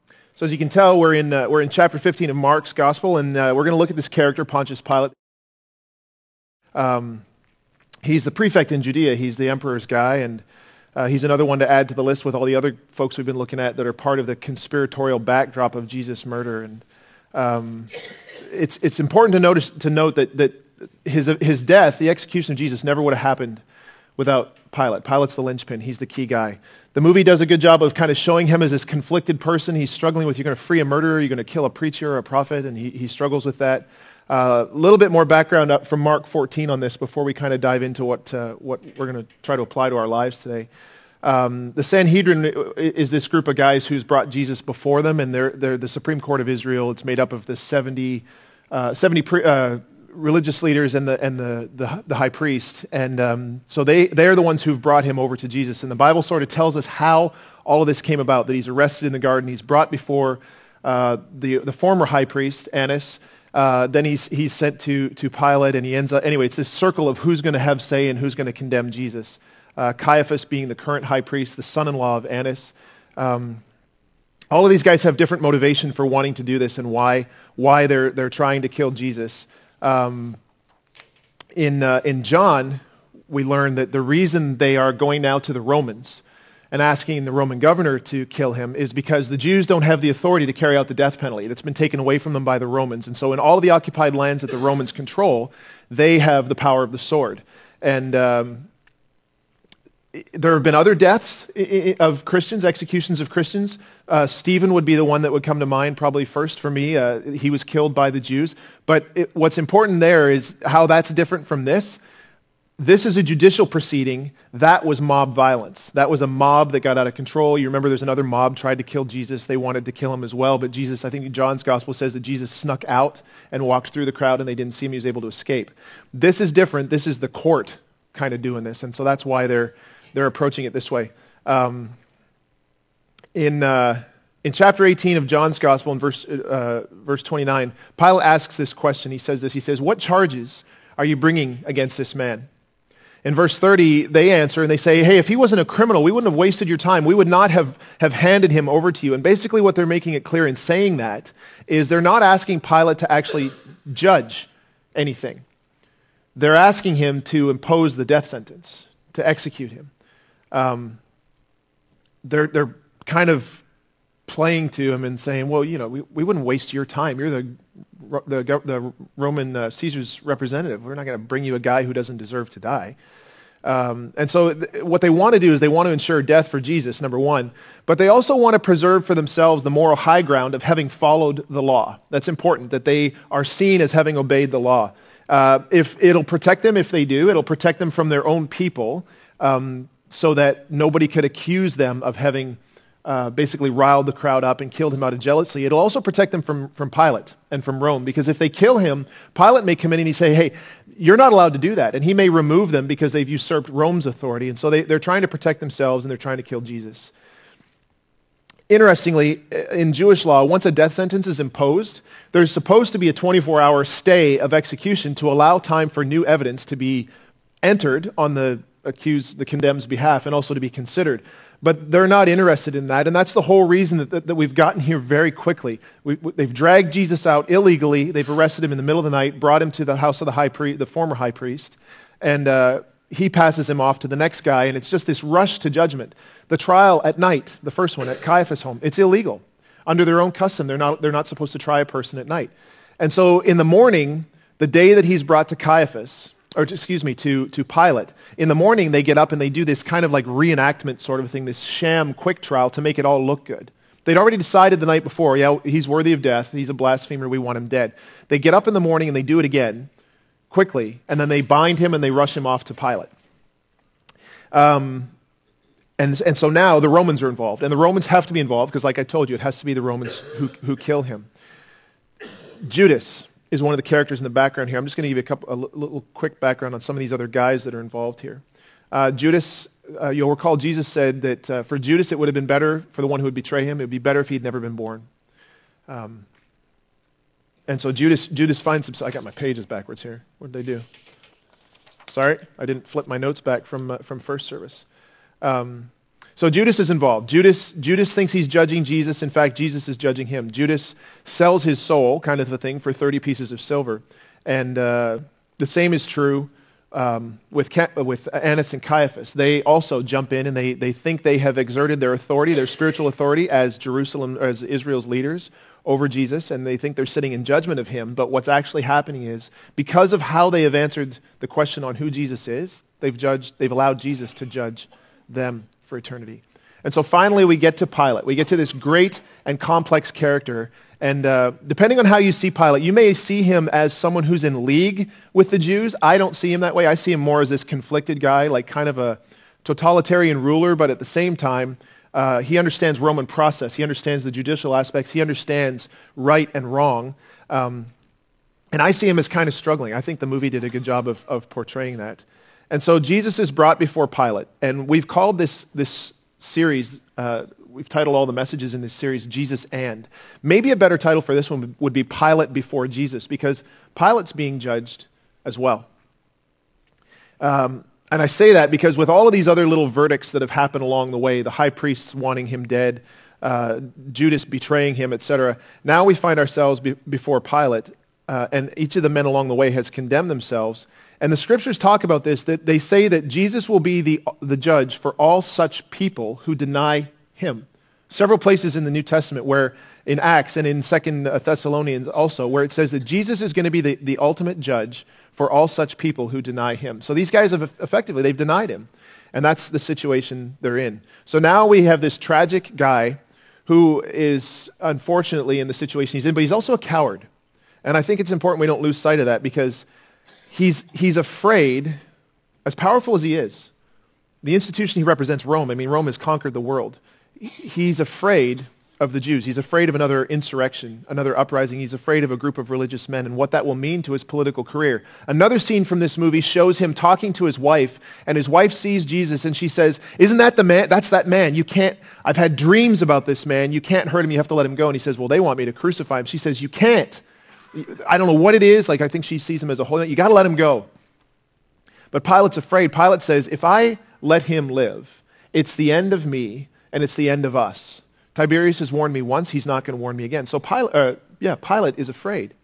So as you can tell, we're in chapter 15 of Mark's Gospel, and we're going to look at this character, Pontius Pilate. He's the prefect in Judea. He's the emperor's guy, and he's another one to add to the list with all the other folks we've been looking at that are part of the conspiratorial backdrop of Jesus' murder. And it's important to note that his death, the execution of Jesus, never would have happened without Pilate. Pilate's the linchpin. He's the key guy. The movie does a good job of kind of showing him as this conflicted person. He's struggling with, you're going to free a murderer, you're going to kill a preacher or a prophet, and he struggles with that. A little bit more background up from Mark 14 on this before we kind of dive into what we're going to try to apply to our lives today. The Sanhedrin is this group of guys who's brought Jesus before them, and they're the Supreme Court of Israel. It's made up of the 70 religious leaders and the high priest, and so they're the ones who've brought him over to Jesus. And the Bible sort of tells us how all of this came about, that he's arrested in the garden, he's brought before the former high priest, Annas, then he's sent to Pilate, and he ends up, anyway, it's this circle of who's going to have say and who's going to condemn Jesus. Caiaphas being the current high priest, the son-in-law of Annas. All of these guys have different motivation for wanting to do this and why they're trying to kill Jesus. In John, we learn that the reason they are going now to the Romans and asking the Roman governor to kill him is because the Jews don't have the authority to carry out the death penalty. That's been taken away from them by the Romans. And so in all of the occupied lands that the Romans control, they have the power of the sword. And there have been other deaths of Christians, executions of Christians. Stephen would be the one that would come to mind probably first for me. He was killed by the Jews. But what's important there is how that's different from this. This is a judicial proceeding. That was mob violence. That was a mob that got out of control. You remember there's another mob tried to kill Jesus. They wanted to kill him as well. But Jesus, I think John's gospel says that Jesus snuck out and walked through the crowd and they didn't see him. He was able to escape. This is different. This is the court kind of doing this. And so that's why they're approaching it this way. In chapter 18 of John's Gospel, in verse 29, Pilate asks this question. He says, "What charges are you bringing against this man?" In verse 30, they answer and they say, "Hey, if he wasn't a criminal, we wouldn't have wasted your time. We would not have handed him over to you." And basically what they're making it clear in saying that is they're not asking Pilate to actually judge anything. They're asking him to impose the death sentence, to execute him. They're kind of playing to him and saying, well, you know, we wouldn't waste your time. You're the Roman Caesar's representative. We're not going to bring you a guy who doesn't deserve to die. And so what they want to do is they want to ensure death for Jesus, number one, but they also want to preserve for themselves the moral high ground of having followed the law. That's important, that they are seen as having obeyed the law. If it'll protect them if they do, it'll protect them from their own people, so that nobody could accuse them of having basically riled the crowd up and killed him out of jealousy. It'll also protect them from Pilate and from Rome, because if they kill him, Pilate may come in and he say, hey, you're not allowed to do that. And he may remove them because they've usurped Rome's authority. And so they're trying to protect themselves and they're trying to kill Jesus. Interestingly, in Jewish law, once a death sentence is imposed, there's supposed to be a 24-hour stay of execution to allow time for new evidence to be entered on the condemned's behalf and also to be considered. But they're not interested in that, and that's the whole reason that we've gotten here very quickly. They've dragged Jesus out illegally. They've arrested him in the middle of the night, brought him to the house of the former high priest, and he passes him off to the next guy, and it's just this rush to judgment. The trial at night, the first one at Caiaphas' home, it's illegal. Under their own custom, they're not supposed to try a person at night. And so in the morning, the day that he's brought to to Pilate, in the morning they get up and they do this kind of like reenactment sort of thing, this sham quick trial to make it all look good. They'd already decided the night before, yeah, he's worthy of death, he's a blasphemer, we want him dead. They get up in the morning and they do it again, quickly, and then they bind him and they rush him off to Pilate. And so now the Romans are involved, and the Romans have to be involved because, like I told you, it has to be the Romans who kill him. Judas is one of the characters in the background here. I'm just going to give you a little quick background on some of these other guys that are involved here. Judas, you'll recall Jesus said that for Judas it would have been better, for the one who would betray him, it would be better if he'd never been born. And so Judas finds himself, I got my pages backwards here. What did I do? Sorry, I didn't flip my notes back from first service. So Judas is involved. Judas thinks he's judging Jesus. In fact, Jesus is judging him. Judas sells his soul, kind of a thing, for 30 pieces of silver. And the same is true with Annas and Caiaphas. They also jump in and they think they have exerted their authority, their spiritual authority as Israel's leaders over Jesus, and they think they're sitting in judgment of him. But what's actually happening is, because of how they have answered the question on who Jesus is, they've allowed Jesus to judge them for eternity. And so finally we get to Pilate. We get to this great and complex character. And depending on how you see Pilate, you may see him as someone who's in league with the Jews. I don't see him that way. I see him more as this conflicted guy, like kind of a totalitarian ruler, but at the same time, he understands Roman process. He understands the judicial aspects. He understands right and wrong. And I see him as kind of struggling. I think the movie did a good job of portraying that. And so Jesus is brought before Pilate. And we've called this series, we've titled all the messages in this series, Jesus and. Maybe a better title for this one would be Pilate before Jesus, because Pilate's being judged as well. And I say that because with all of these other little verdicts that have happened along the way, the high priests wanting him dead, Judas betraying him, etc., now we find ourselves before Pilate, and each of the men along the way has condemned themselves. And the scriptures talk about this, that they say that Jesus will be the judge for all such people who deny him. Several places in the New Testament where, in Acts and in 2 Thessalonians also, where it says that Jesus is going to be the ultimate judge for all such people who deny him. So these guys have they've denied him. And that's the situation they're in. So now we have this tragic guy who is unfortunately in the situation he's in, but he's also a coward. And I think it's important we don't lose sight of that, because he's afraid, as powerful as he is. The institution he represents, Rome. I mean, Rome has conquered the world. He's afraid of the Jews. He's afraid of another insurrection, another uprising. He's afraid of a group of religious men and what that will mean to his political career. Another scene from this movie shows him talking to his wife, and his wife sees Jesus, and she says, "Isn't that the man? That's that man. You can't, I've had dreams about this man. You can't hurt him. You have to let him go." And he says, "Well, they want me to crucify him." She says, "You can't. I don't know what it is." Like, I think she sees him as a whole. You got to let him go. But Pilate's afraid. Pilate says, if I let him live, it's the end of me and it's the end of us. Tiberius has warned me once. He's not going to warn me again. So Pilate is afraid.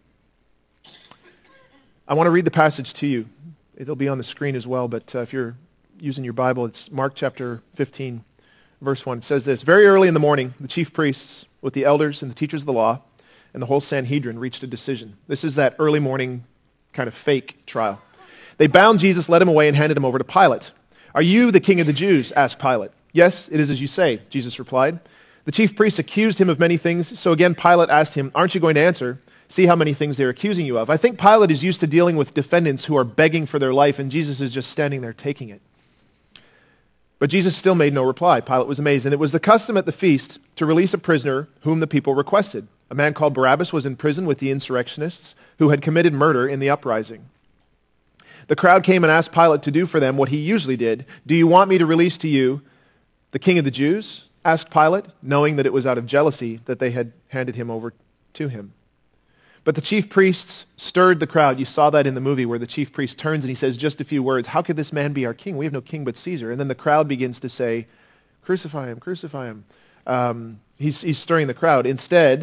I want to read the passage to you. It'll be on the screen as well, but if you're using your Bible, it's Mark chapter 15, verse 1. It says this: "Very early in the morning, the chief priests with the elders and the teachers of the law and the whole Sanhedrin reached a decision." This is that early morning kind of fake trial. "They bound Jesus, led him away, and handed him over to Pilate. 'Are you the king of the Jews?' asked Pilate. 'Yes, it is as you say,' Jesus replied. The chief priests accused him of many things, so again Pilate asked him, 'Aren't you going to answer? See how many things they're accusing you of.'" I think Pilate is used to dealing with defendants who are begging for their life, and Jesus is just standing there taking it. But Jesus still made no reply. Pilate was amazed. And it was the custom at the feast to release a prisoner whom the people requested. A man called Barabbas was in prison with the insurrectionists who had committed murder in the uprising. The crowd came and asked Pilate to do for them what he usually did. "Do you want me to release to you the king of the Jews?" asked Pilate, knowing that it was out of jealousy that they had handed him over to him. But the chief priests stirred the crowd. You saw that in the movie where the chief priest turns and he says just a few words, "How could this man be our king? We have no king but Caesar." And then the crowd begins to say, "Crucify him, crucify him." He's stirring the crowd. Instead,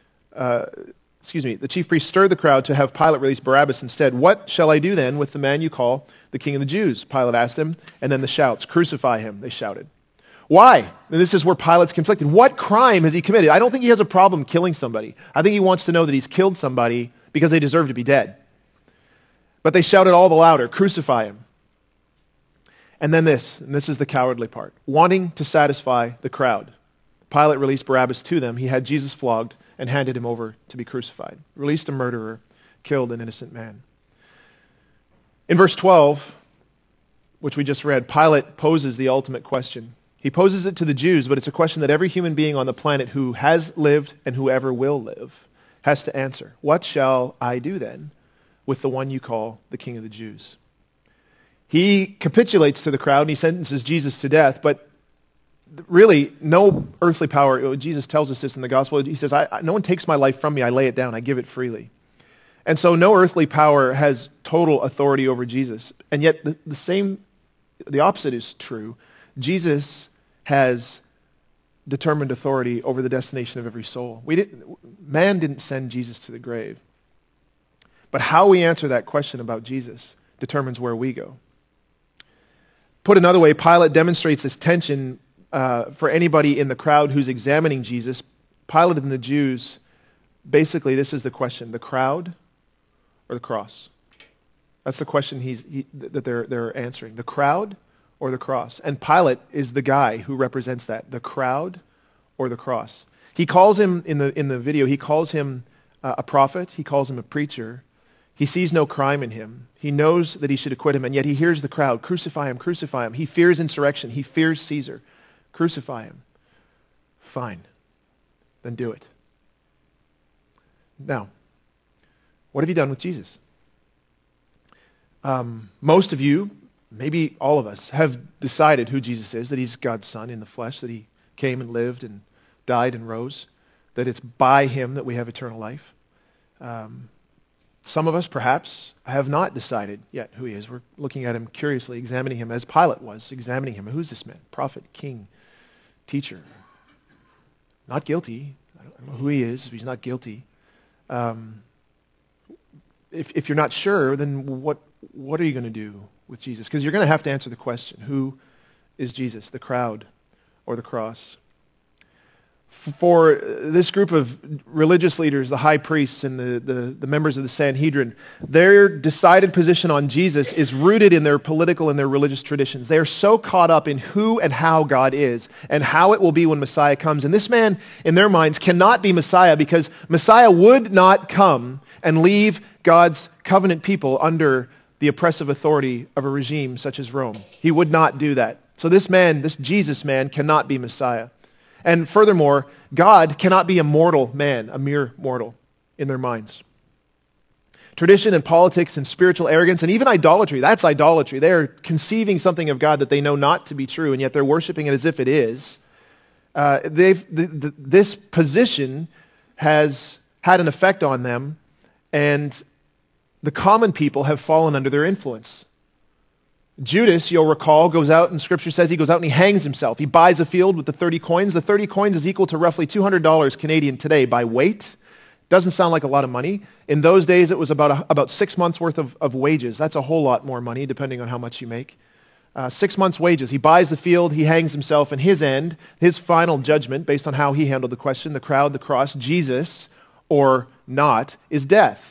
the chief priest stirred the crowd to have Pilate release Barabbas instead. "What shall I do then with the man you call the king of the Jews?" Pilate asked them. And then the shouts, "Crucify him," they shouted. Why? And this is where Pilate's conflicted. What crime has he committed? I don't think he has a problem killing somebody. I think he wants to know that he's killed somebody because they deserve to be dead. But they shouted all the louder, "Crucify him." And then this is the cowardly part. Wanting to satisfy the crowd, Pilate released Barabbas to them. He had Jesus flogged and handed him over to be crucified. Released a murderer, killed an innocent man. In verse 12, which we just read, Pilate poses the ultimate question. He poses it to the Jews, but it's a question that every human being on the planet who has lived and whoever will live has to answer. What shall I do then with the one you call the King of the Jews? He capitulates to the crowd and he sentences Jesus to death, but really no earthly power. Jesus tells us this in the gospel. He says, no one takes my life from me. I lay it down. I give it freely. And so no earthly power has total authority over Jesus. And yet the opposite is true. Jesus has determined authority over the destination of every soul. Man didn't send Jesus to the grave. But how we answer that question about Jesus determines where we go. Put another way, Pilate demonstrates this tension for anybody in the crowd who's examining Jesus. Pilate and the Jews, basically this is the question: the crowd or the cross? That's the question that they're answering. The crowd or the cross? And Pilate is the guy who represents that. The crowd or the cross? He calls him, in the video, he calls him a prophet. He calls him a preacher. He sees no crime in him. He knows that he should acquit him, and yet he hears the crowd, crucify him, crucify him. He fears insurrection. He fears Caesar. Crucify him. Fine. Then do it. Now, what have you done with Jesus? Most of you, maybe all of us, have decided who Jesus is, that he's God's Son in the flesh, that he came and lived and died and rose, that it's by him that we have eternal life. Some of us, perhaps, have not decided yet who he is. We're looking at him curiously, examining him as Pilate was, examining him. Who's this man? Prophet, king, teacher. Not guilty. I don't know who he is. He's not guilty. If you're not sure, then what are you going to do with Jesus? Because you're going to have to answer the question: who is Jesus, the crowd or the cross? For this group of religious leaders, the high priests and the members of the Sanhedrin, their decided position on Jesus is rooted in their political and their religious traditions. They are so caught up in who and how God is and how it will be when Messiah comes. And this man, in their minds, cannot be Messiah because Messiah would not come and leave God's covenant people under the oppressive authority of a regime such as Rome. He would not do that. So this man, this Jesus man, cannot be Messiah. And furthermore, God cannot be a mortal man, a mere mortal, in their minds. Tradition and politics and spiritual arrogance and even idolatry, that's idolatry. They are conceiving something of God that they know not to be true, and yet they're worshiping it as if it is. This position has had an effect on them, and the common people have fallen under their influence. Judas, you'll recall, goes out, and Scripture says he goes out and he hangs himself. He buys a field with the 30 coins. The 30 coins is equal to roughly $200 Canadian today by weight. Doesn't sound like a lot of money. In those days, it was about 6 months' worth of wages. That's a whole lot more money, depending on how much you make. 6 months' wages. He buys the field. He hangs himself. And his end, his final judgment, based on how he handled the question, the crowd, the cross, Jesus or not, is death.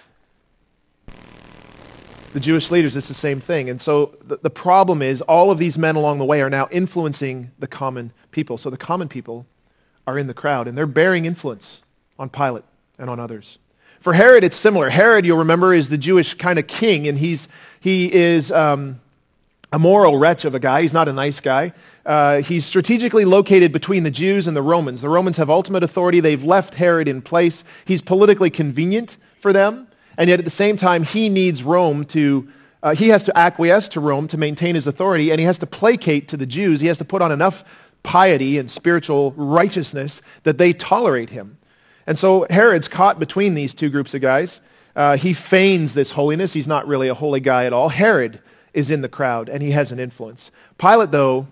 The Jewish leaders, it's the same thing. And so the problem is all of these men along the way are now influencing the common people. So the common people are in the crowd, and they're bearing influence on Pilate and on others. For Herod, it's similar. Herod, you'll remember, is the Jewish kind of king, and he is a moral wretch of a guy. He's not a nice guy. He's strategically located between the Jews and the Romans. The Romans have ultimate authority. They've left Herod in place. He's politically convenient for them. And yet at the same time, he needs Rome he has to acquiesce to Rome to maintain his authority, and he has to placate to the Jews. He has to put on enough piety and spiritual righteousness that they tolerate him. And so Herod's caught between these two groups of guys. He feigns this holiness. He's not really a holy guy at all. Herod is in the crowd, and he has an influence. Pilate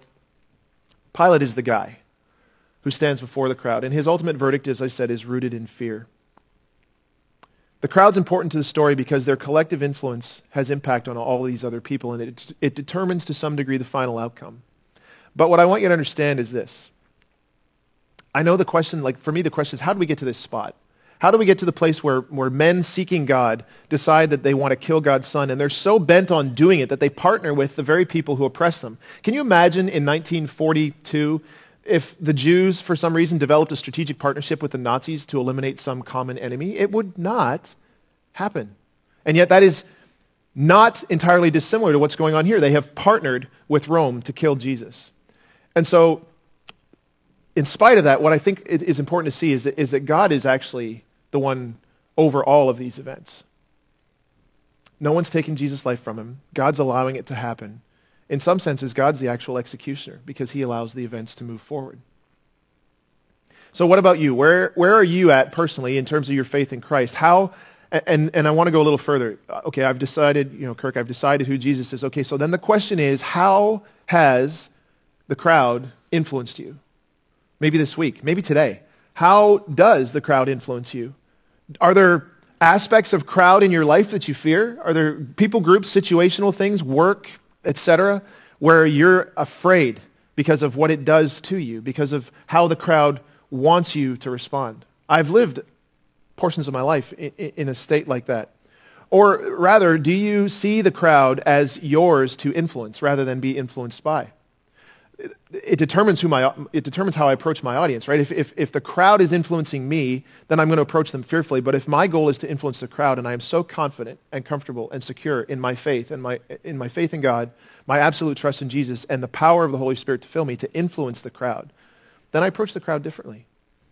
is the guy who stands before the crowd, and his ultimate verdict, as I said, is rooted in fear. The crowd's important to the story because their collective influence has impact on all these other people, and it determines to some degree the final outcome. But what I want you to understand is this. I know the question, for me, the question is, how do we get to this spot? How do we get to the place where men seeking God decide that they want to kill God's Son, and they're so bent on doing it that they partner with the very people who oppress them? Can you imagine in 1942 if the Jews, for some reason, developed a strategic partnership with the Nazis to eliminate some common enemy? It would not happen. And yet that is not entirely dissimilar to what's going on here. They have partnered with Rome to kill Jesus. And so, in spite of that, what I think is important to see is that God is actually the one over all of these events. No one's taking Jesus' life from him. God's allowing it to happen. In some senses, God's the actual executioner because he allows the events to move forward. So what about you? Where are you at personally in terms of your faith in Christ? How, and I want to go a little further. Okay, I've decided, Kirk, I've decided who Jesus is. Okay, so then the question is, how has the crowd influenced you? Maybe this week, maybe today. How does the crowd influence you? Are there aspects of crowd in your life that you fear? Are there people groups, situational things, work, etc., where you're afraid because of what it does to you, because of how the crowd wants you to respond? I've lived portions of my life in a state like that. Or rather, do you see the crowd as yours to influence rather than be influenced by? It determines how I approach my audience, right? If the crowd is influencing me, then I'm going to approach them fearfully. But if my goal is to influence the crowd, and I am so confident and comfortable and secure in my faith and in my faith in God, my absolute trust in Jesus, and the power of the Holy Spirit to fill me to influence the crowd, then I approach the crowd differently.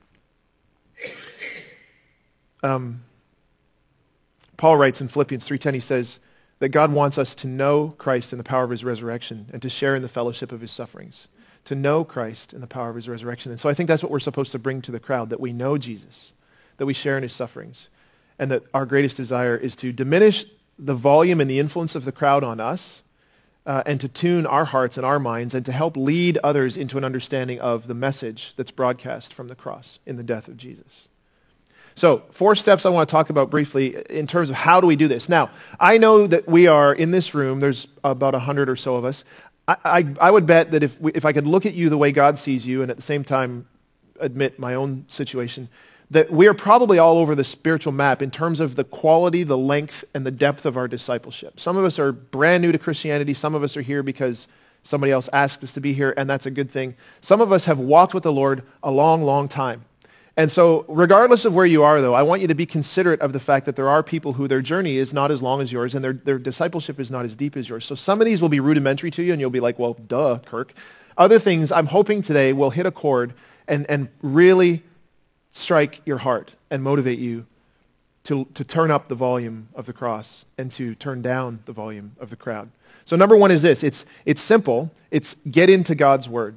Paul writes in Philippians 3:10, he says that God wants us to know Christ and the power of his resurrection and to share in the fellowship of his sufferings. To know Christ and the power of his resurrection. And so I think that's what we're supposed to bring to the crowd, that we know Jesus, that we share in his sufferings, and that our greatest desire is to diminish the volume and the influence of the crowd on us, and to tune our hearts and our minds and to help lead others into an understanding of the message that's broadcast from the cross in the death of Jesus. So, 4 steps I want to talk about briefly in terms of how do we do this. Now, I know that we are in this room, there's about 100 or so of us. I would bet that if I could look at you the way God sees you and at the same time admit my own situation, that we are probably all over the spiritual map in terms of the quality, the length, and the depth of our discipleship. Some of us are brand new to Christianity. Some of us are here because somebody else asked us to be here, and that's a good thing. Some of us have walked with the Lord a long, long time. And so regardless of where you are, though, I want you to be considerate of the fact that there are people who their journey is not as long as yours and their discipleship is not as deep as yours. So some of these will be rudimentary to you, and you'll be like, well, duh, Kirk. Other things I'm hoping today will hit a chord and really strike your heart and motivate you to turn up the volume of the cross and to turn down the volume of the crowd. So number 1 is this. It's simple. It's get into God's Word.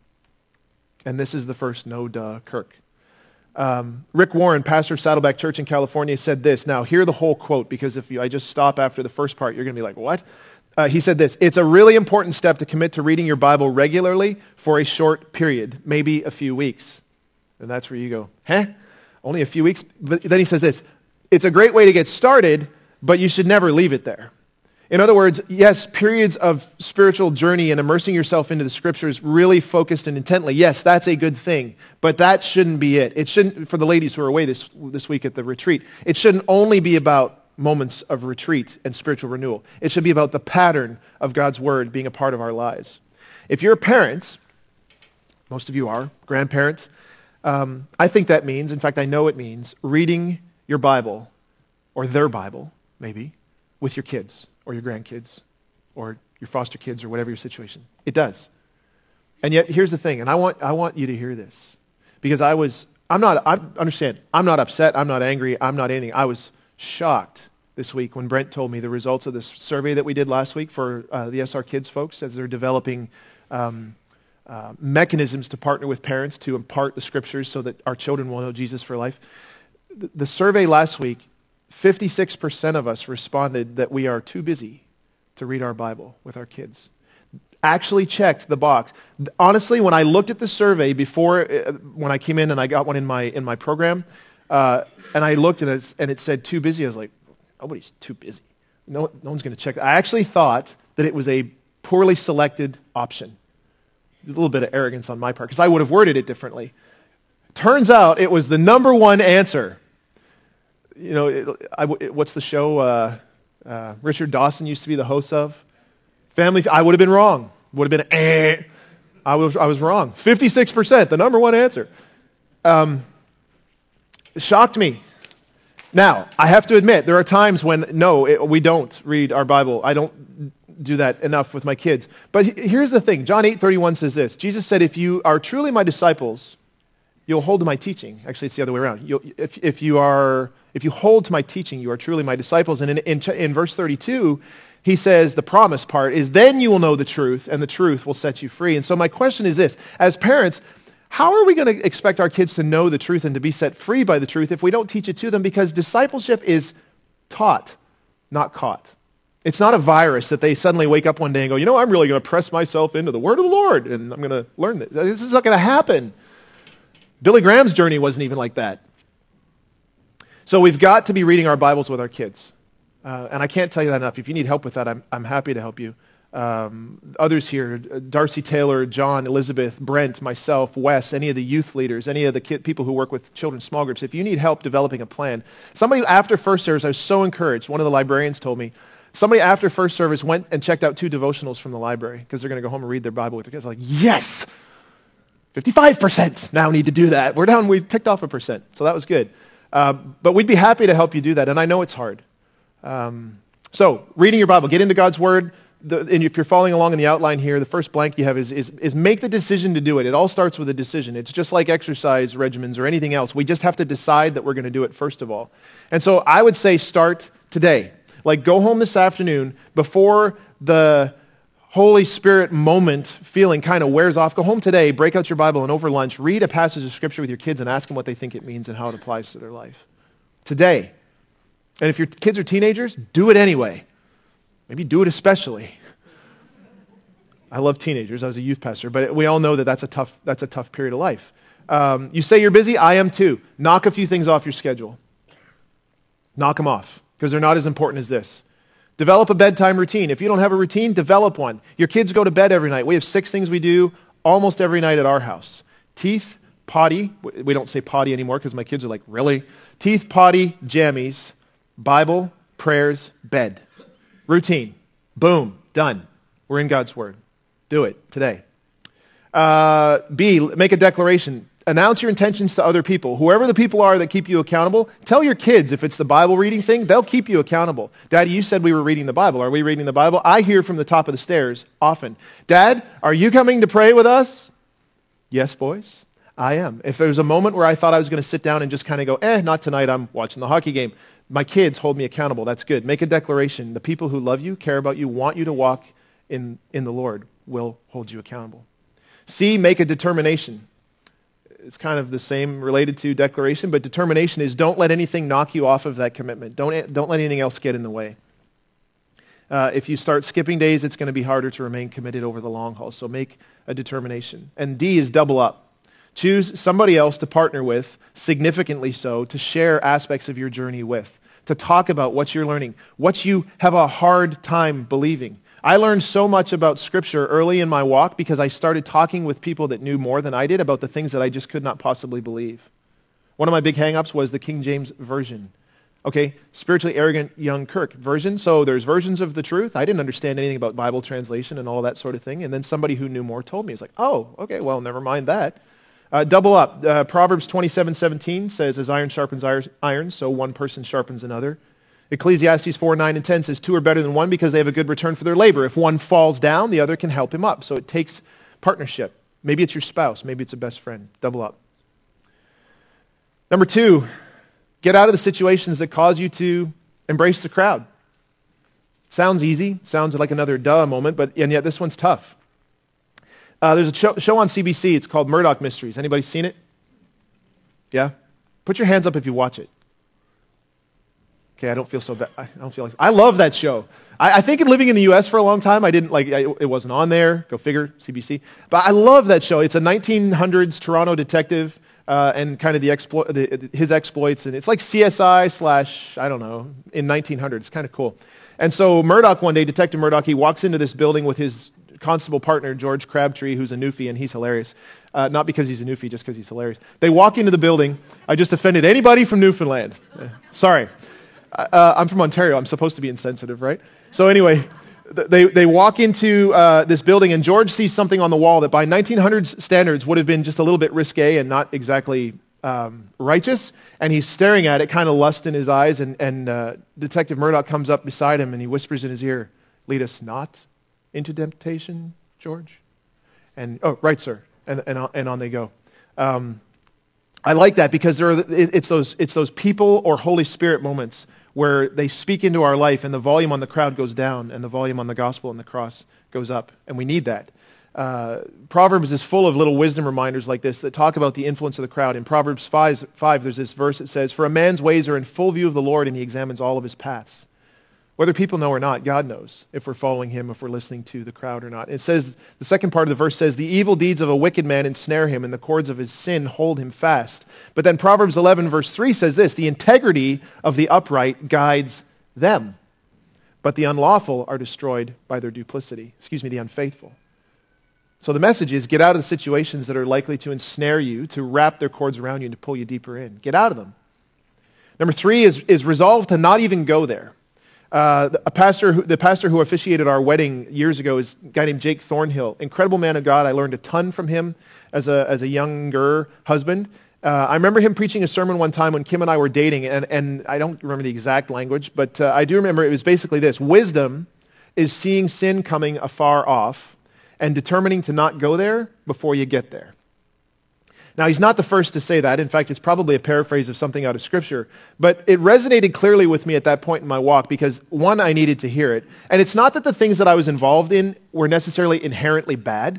And this is the first no duh, Kirk. Rick Warren, pastor of Saddleback Church in California, said this. Now, hear the whole quote, because if I just stop after the first part, you're going to be like, what? He said this: "It's a really important step to commit to reading your Bible regularly for a short period, maybe a few weeks." And that's where you go, huh? Only a few weeks? But then he says this: "It's a great way to get started, but you should never leave it there." In other words, yes, periods of spiritual journey and immersing yourself into the Scriptures really focused and intently, yes, that's a good thing, but that shouldn't be it. It shouldn't, for the ladies who are away this week at the retreat, it shouldn't only be about moments of retreat and spiritual renewal. It should be about the pattern of God's Word being a part of our lives. If you're a parent, most of you are, grandparent, I think that means, in fact, I know it means, reading your Bible, or their Bible, maybe, with your kids, or your grandkids, or your foster kids, or whatever your situation. It does. And yet, here's the thing, and I want you to hear this, because I'm not upset, I'm not angry, I'm not anything. I was shocked this week when Brent told me the results of this survey that we did last week for the SR Kids folks as they're developing mechanisms to partner with parents to impart the Scriptures so that our children will know Jesus for life. The survey last week, 56% of us responded that we are too busy to read our Bible with our kids. Actually checked the box. Honestly, when I looked at the survey before, when I came in and I got one in my program, and I looked and it said too busy, I was like, nobody's too busy. No one's going to check. I actually thought that it was a poorly selected option. A little bit of arrogance on my part, because I would have worded it differently. Turns out it was the number 1 answer. You know, what's the show Richard Dawson used to be the host of? Family. I would have been wrong. Would have been, I was wrong. 56%, the number 1 answer. It shocked me. Now, I have to admit, there are times when, we don't read our Bible. I don't do that enough with my kids. But here's the thing. John 8:31 says this. Jesus said, "If you are truly my disciples, you'll hold to my teaching." Actually, it's the other way around. If you hold to my teaching, you are truly my disciples. And in verse 32, he says the promise part is, "Then you will know the truth, and the truth will set you free." And so my question is this. As parents, how are we going to expect our kids to know the truth and to be set free by the truth if we don't teach it to them? Because discipleship is taught, not caught. It's not a virus that they suddenly wake up one day and go, I'm really going to press myself into the word of the Lord, and I'm going to learn this. This is not going to happen. Billy Graham's journey wasn't even like that. So we've got to be reading our Bibles with our kids. And I can't tell you that enough. If you need help with that, I'm happy to help you. Others here, Darcy Taylor, John, Elizabeth, Brent, myself, Wes, any of the youth leaders, any of the people who work with children's small groups, if you need help developing a plan. Somebody after first service, I was so encouraged. One of the librarians told me, somebody after first service went and checked out 2 devotionals from the library because they're going to go home and read their Bible with their kids. Like, yes! 55% now need to do that. We ticked off 1%. So that was good. But we'd be happy to help you do that. And I know it's hard. So reading your Bible, get into God's Word. And if you're following along in the outline here, the first blank you have is make the decision to do it. It all starts with a decision. It's just like exercise regimens or anything else. We just have to decide that we're going to do it first of all. And so I would say start today. Like go home this afternoon before the Holy Spirit moment feeling kind of wears off. Go home today, break out your Bible, and over lunch, read a passage of Scripture with your kids and ask them what they think it means and how it applies to their life. Today. And if your kids are teenagers, do it anyway. Maybe do it especially. I love teenagers. I was a youth pastor, but we all know that that's a tough period of life. You say you're busy? I am too. Knock a few things off your schedule. Knock them off because they're not as important as this. Develop a bedtime routine. If you don't have a routine, develop one. Your kids go to bed every night. We have 6 things we do almost every night at our house. Teeth, potty. We don't say potty anymore because my kids are like, really? Teeth, potty, jammies, Bible, prayers, bed. Routine. Boom. Done. We're in God's Word. Do it today. B, make a declaration. Announce your intentions to other people. Whoever the people are that keep you accountable, tell your kids if it's the Bible reading thing, they'll keep you accountable. Daddy, you said we were reading the Bible. Are we reading the Bible? I hear from the top of the stairs often. Dad, are you coming to pray with us? Yes, boys, I am. If there's a moment where I thought I was going to sit down and just kind of go, not tonight, I'm watching the hockey game. My kids hold me accountable. That's good. Make a declaration. The people who love you, care about you, want you to walk in the Lord will hold you accountable. C, make a determination. It's kind of the same related to declaration, but determination is don't let anything knock you off of that commitment. Don't let anything else get in the way. If you start skipping days, it's going to be harder to remain committed over the long haul. So make a determination. And D is double up. Choose somebody else to partner with, significantly so, to share aspects of your journey with, to talk about what you're learning, what you have a hard time believing. I learned so much about Scripture early in my walk because I started talking with people that knew more than I did about the things that I just could not possibly believe. One of my big hang-ups was the King James Version. Okay, spiritually arrogant young Kirk version. So there's versions of the truth. I didn't understand anything about Bible translation and all that sort of thing. And then somebody who knew more told me. It's like, oh, okay, well, never mind that. Double up. Proverbs 27:17 says, as iron sharpens iron, so one person sharpens another. Ecclesiastes 4:9 and 10 says, 2 are better than one because they have a good return for their labor. If one falls down, the other can help him up. So it takes partnership. Maybe it's your spouse. Maybe it's a best friend. Double up. Number 2, get out of the situations that cause you to embrace the crowd. Sounds easy. Sounds like another duh moment, and yet this one's tough. There's a show on CBC. It's called Murdoch Mysteries. Anybody seen it? Yeah? Put your hands up if you watch it. Okay, I don't feel so bad. I love that show. I think in living in the U.S. for a long time, I didn't like it wasn't on there. Go figure, CBC. But I love that show. It's a 1900s Toronto detective and kind of his exploits, and it's like CSI / I don't know in 1900s. It's kind of cool. And so Murdoch one day, Detective Murdoch, he walks into this building with his constable partner, George Crabtree, who's a Newfie, and he's hilarious. Not because he's a Newfie, just because he's hilarious. They walk into the building. I just offended anybody from Newfoundland. Sorry. I'm from Ontario. I'm supposed to be insensitive, right? So anyway, they walk into this building, and George sees something on the wall that by 1900s standards would have been just a little bit risque and not exactly righteous. And he's staring at it, kind of lust in his eyes, and Detective Murdoch comes up beside him, and he whispers in his ear, "Lead us not into temptation, George?" And, "Oh, right, sir." And on they go. I like that because it's those people or Holy Spirit moments where they speak into our life and the volume on the crowd goes down and the volume on the gospel and the cross goes up. And we need that. Proverbs is full of little wisdom reminders like this that talk about the influence of the crowd. In Proverbs 5, there's this verse that says, "For a man's ways are in full view of the Lord, and he examines all of his paths." Whether people know or not, God knows if we're following him, if we're listening to the crowd or not. It says, the second part of the verse says, the evil deeds of a wicked man ensnare him, and the cords of his sin hold him fast. But then Proverbs 11 verse 3 says this, the integrity of the upright guides them, but the unlawful are destroyed by their duplicity. The unfaithful. So the message is, get out of the situations that are likely to ensnare you, to wrap their cords around you and to pull you deeper in. Get out of them. Number 3 is resolve to not even go there. The pastor who officiated our wedding years ago is a guy named Jake Thornhill. Incredible man of God. I learned a ton from him as a younger husband. I remember him preaching a sermon one time when Kim and I were dating, and I don't remember the exact language, but I do remember it was basically this. Wisdom is seeing sin coming afar off and determining to not go there before you get there. Now, he's not the first to say that. In fact, it's probably a paraphrase of something out of Scripture. But it resonated clearly with me at that point in my walk because, one, I needed to hear it. And it's not that the things that I was involved in were necessarily inherently bad,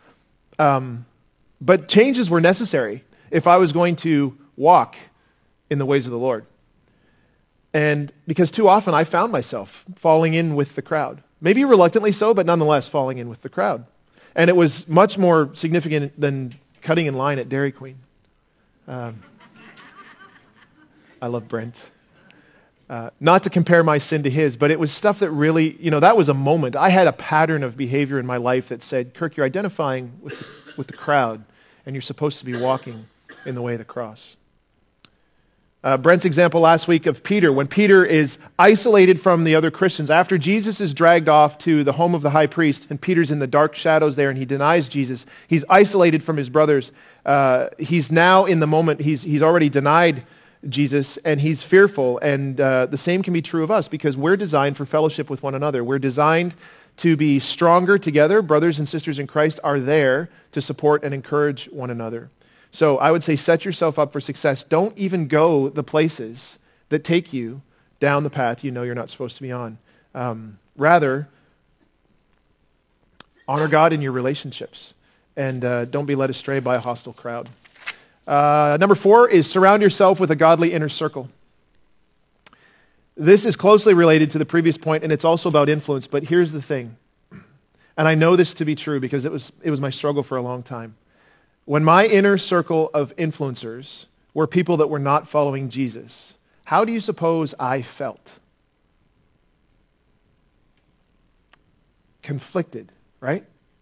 but changes were necessary if I was going to walk in the ways of the Lord. And because too often I found myself falling in with the crowd. Maybe reluctantly so, but nonetheless falling in with the crowd. And it was much more significant than cutting in line at Dairy Queen. I love Brent. Not to compare my sin to his, but it was stuff that really, that was a moment. I had a pattern of behavior in my life that said, Kirk, you're identifying with the crowd, and you're supposed to be walking in the way of the cross. Brent's example last week of Peter, when Peter is isolated from the other Christians, after Jesus is dragged off to the home of the high priest, and Peter's in the dark shadows there, and he denies Jesus. He's isolated from his brothers. He's now in the moment, he's already denied Jesus, and he's fearful, and the same can be true of us, because we're designed for fellowship with one another. We're designed to be stronger together. Brothers and sisters in Christ are there to support and encourage one another. So I would say set yourself up for success. Don't even go the places that take you down the path you know you're not supposed to be on. Rather, honor God in your relationships, and don't be led astray by a hostile crowd. Number 4 is surround yourself with a godly inner circle. This is closely related to the previous point, and it's also about influence, but here's the thing. And I know this to be true because it was my struggle for a long time. When my inner circle of influencers were people that were not following Jesus, how do you suppose I felt? Conflicted, right?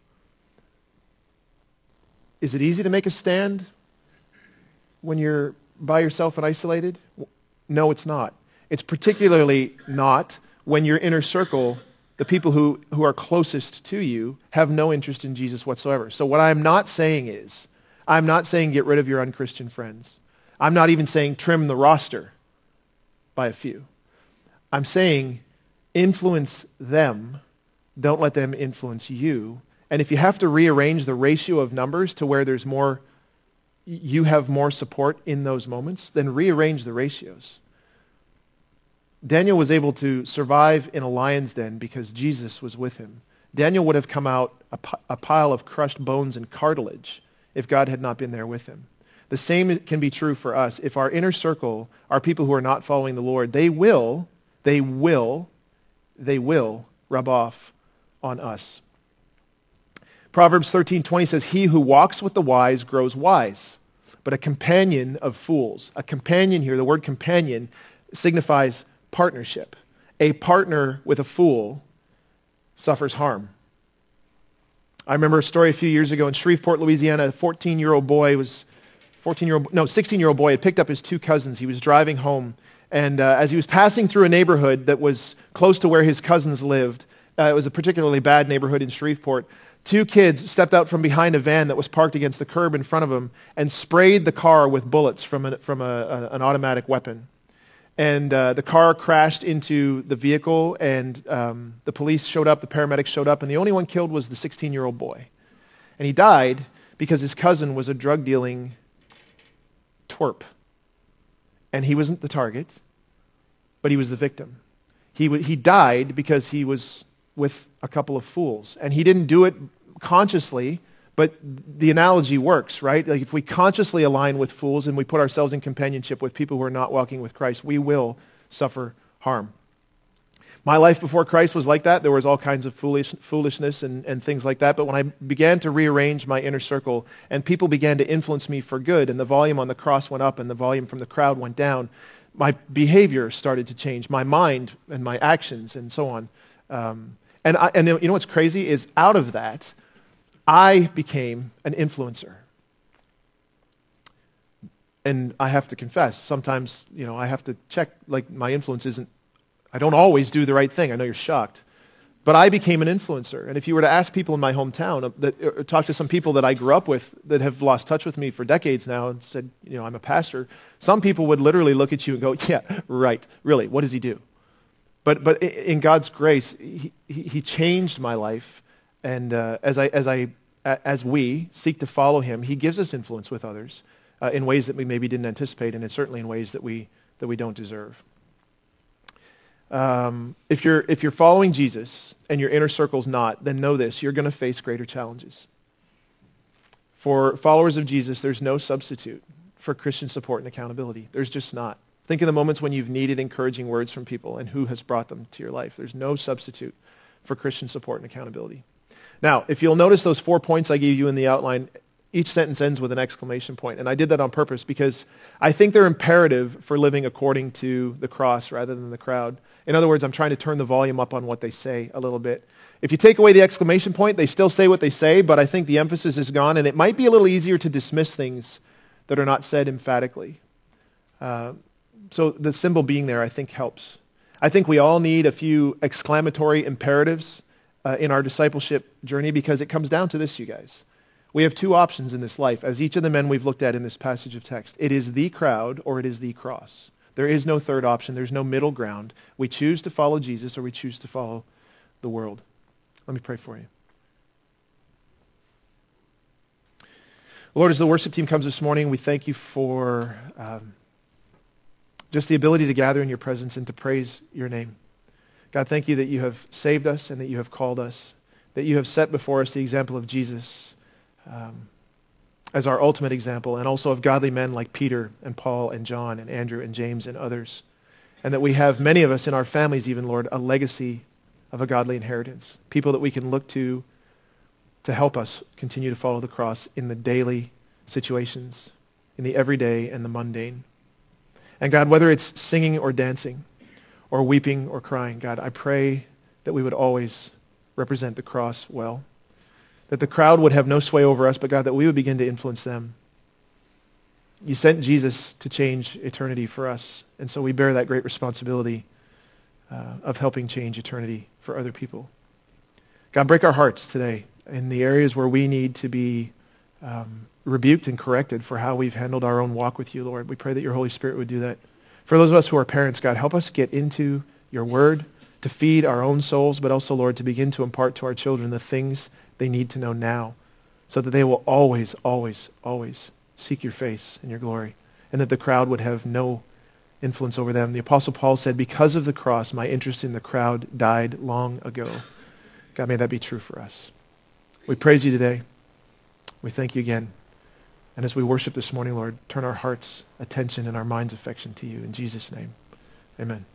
Is it easy to make a stand when you're by yourself and isolated? No, it's not. It's particularly not when your inner circle, the people who are closest to you, have no interest in Jesus whatsoever. So what I'm not saying is, I'm not saying get rid of your unchristian friends. I'm not even saying trim the roster by a few. I'm saying influence them. Don't let them influence you. And if you have to rearrange the ratio of numbers to where there's more, you have more support in those moments, then rearrange the ratios. Daniel was able to survive in a lion's den because Jesus was with him. Daniel would have come out a pile of crushed bones and cartilage if God had not been there with him. The same can be true for us. If our inner circle are people who are not following the Lord, they will rub off on us. Proverbs 13:20 says, he who walks with the wise grows wise, but a companion of fools. A companion here, the word companion, signifies partnership. A partner with a fool suffers harm. I remember a story a few years ago in Shreveport, Louisiana. A 16-year-old boy had picked up his 2 cousins. He was driving home, and as he was passing through a neighborhood that was close to where his cousins lived, it was a particularly bad neighborhood in Shreveport, 2 kids stepped out from behind a van that was parked against the curb in front of them and sprayed the car with bullets from an automatic weapon. And the car crashed into the vehicle, and the police showed up, the paramedics showed up, and the only one killed was the 16-year-old boy. And he died because his cousin was a drug-dealing twerp. And he wasn't the target, but he was the victim. He died because he was with a couple of fools. And he didn't do it consciously, but the analogy works, right? Like if we consciously align with fools and we put ourselves in companionship with people who are not walking with Christ, we will suffer harm. My life before Christ was like that. There was all kinds of foolishness and things like that. But when I began to rearrange my inner circle and people began to influence me for good and the volume on the cross went up and the volume from the crowd went down, my behavior started to change, my mind and my actions and so on. And you know what's crazy is out of that, I became an influencer. And I have to confess, sometimes, I have to check, like my influence isn't, I don't always do the right thing. I know you're shocked. But I became an influencer. And if you were to ask people in my hometown, or talk to some people that I grew up with that have lost touch with me for decades now and said, I'm a pastor, some people would literally look at you and go, yeah, right, really, what does he do? But in God's grace, he changed my life. And as we seek to follow him, he gives us influence with others in ways that we maybe didn't anticipate, and certainly in ways that we don't deserve. If you're following Jesus and your inner circle's not, then know this, you're going to face greater challenges. For followers of Jesus, there's no substitute for Christian support and accountability. There's just not. Think of the moments when you've needed encouraging words from people and who has brought them to your life. There's no substitute for Christian support and accountability. Now, if you'll notice those 4 points I gave you in the outline, each sentence ends with an exclamation point. And I did that on purpose because I think they're imperative for living according to the cross rather than the crowd. In other words, I'm trying to turn the volume up on what they say a little bit. If you take away the exclamation point, they still say what they say, but I think the emphasis is gone, and it might be a little easier to dismiss things that are not said emphatically. So the symbol being there, I think, helps. I think we all need a few exclamatory imperatives in our discipleship journey because it comes down to this, you guys. We have 2 options in this life, as each of the men we've looked at in this passage of text. It is the crowd or it is the cross. There is no third option. There's no middle ground. We choose to follow Jesus or we choose to follow the world. Let me pray for you. Lord, as the worship team comes this morning, we thank you for just the ability to gather in your presence and to praise your name. God, thank you that you have saved us and that you have called us, that you have set before us the example of Jesus as our ultimate example, and also of godly men like Peter and Paul and John and Andrew and James and others. And that we have, many of us in our families even, Lord, a legacy of a godly inheritance. People that we can look to help us continue to follow the cross in the daily situations, in the everyday and the mundane. And God, whether it's singing or dancing or weeping or crying, God, I pray that we would always represent the cross well. That the crowd would have no sway over us, but God, that we would begin to influence them. You sent Jesus to change eternity for us, and so we bear that great responsibility of helping change eternity for other people. God, break our hearts today in the areas where we need to be rebuked and corrected for how we've handled our own walk with you, Lord. We pray that your Holy Spirit would do that. For those of us who are parents, God, help us get into your word to feed our own souls, but also, Lord, to begin to impart to our children the things they need to know now so that they will always, always, always seek your face and your glory, and that the crowd would have no influence over them. The Apostle Paul said, because of the cross, my interest in the crowd died long ago. God, may that be true for us. We praise you today. We thank you again. And as we worship this morning, Lord, turn our hearts' attention and our minds' affection to you. In Jesus' name, amen.